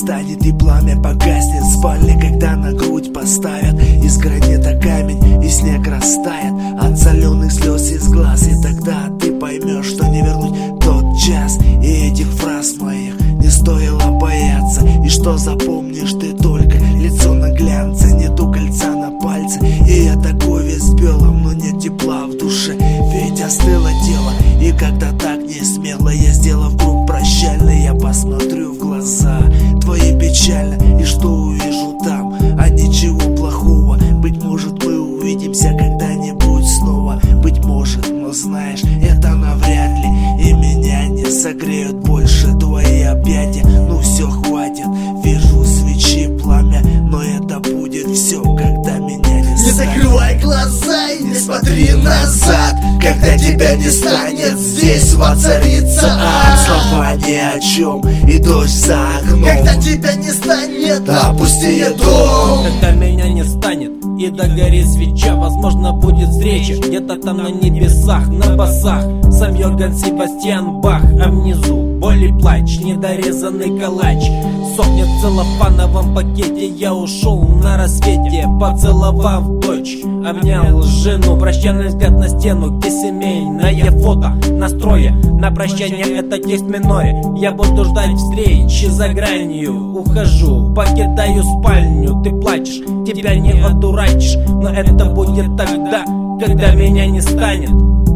станет и пламя погаснет. Спальни, когда на грудь поставят из гранита камень и снег растает от соленых слез из глаз. И тогда ты поймешь, что не вернуть тот час. И этих фраз моих не стоило бояться. И что запомнишь ты только лицо на глянце, нету кольца на пальце. И я такой весь в белом, но нет тепла в душе, ведь остыло тело. И когда так не смело я, сделав круг прощальный, я посмотрю в глаза твои печально. И что увижу там, а ничего плохого. Быть может, мы увидимся когда-нибудь снова. Быть может, но знаешь, это навряд ли. И меня не согреют больше твои объятия. Ну все, хватит, вижу свечи пламя, но это будет все, когда меня не станет. Не закрывай глаза и не смотри назад, когда тебя не станет, здесь воцарится ад. Слова ни о чем, и дождь за окном. Когда тебя не станет, опусти дом. Когда меня не станет и догорит свеча, возможно будет встреча где-то там на небесах, на басах. Сам Йоганн Себастьян Бах, а внизу боль и плач, недорезанный калач сохнет в целлофановом пакете. Я ушел на рассвете, поцеловав дочь, обнял жену. Прощальный взгляд на стену, где семейное фото. Настроя на прощание, это текст в миноре. Я буду ждать встречи за гранью. Ухожу, покидаю спальню. Ты плачешь, тебя не одурачишь, но это будет тогда, когда меня не станет.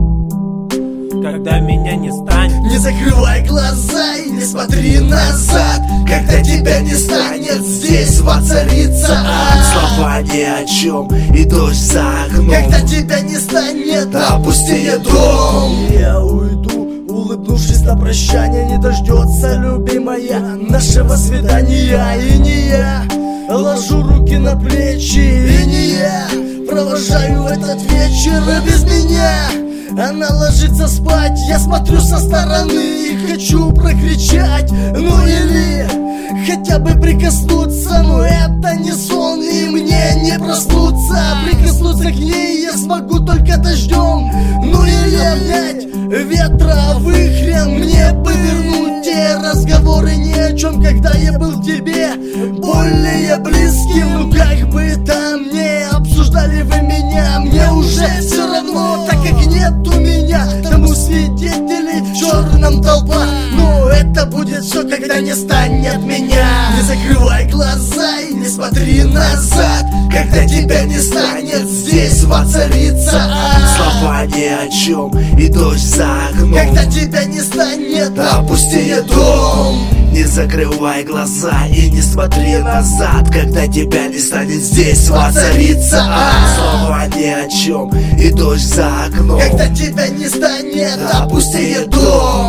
Когда меня не станет. Не закрывай глаза и не смотри назад, когда тебя не станет, здесь воцарится ад. Слова ни о чем, и дождь за окном. Когда тебя не станет, опусти дом. Я уйду, улыбнувшись на прощание, не дождется любимая нашего свидания. И не я ложу руки на плечи, и не я провожаю этот вечер без меня. Она ложится спать, я смотрю со стороны и хочу прокричать, ну или хотя бы прикоснуться. Но это не сон и мне не проснуться. Прикоснуться к ней я смогу только дождем, ну или обнять ветра вихрем. Мне бы вернуть те разговоры ни о чем, когда я был к тебе более близким. Ну как бы там не обсуждали вы меня, мне уже все равно, так как нет у меня тому свидетелей в черном толпа. Но это будет все, когда не станет меня. Не закрывай глаза и не смотри назад, когда тебя не станет, здесь воцарится ад. Слова ни о чем, и дождь за окном. Когда тебя не станет, опусти дом. Не закрывай глаза и не смотри назад, когда тебя не станет, здесь воцарится ад. Слова ни о чем, и дождь за окном. Когда тебя не станет, опусти дом.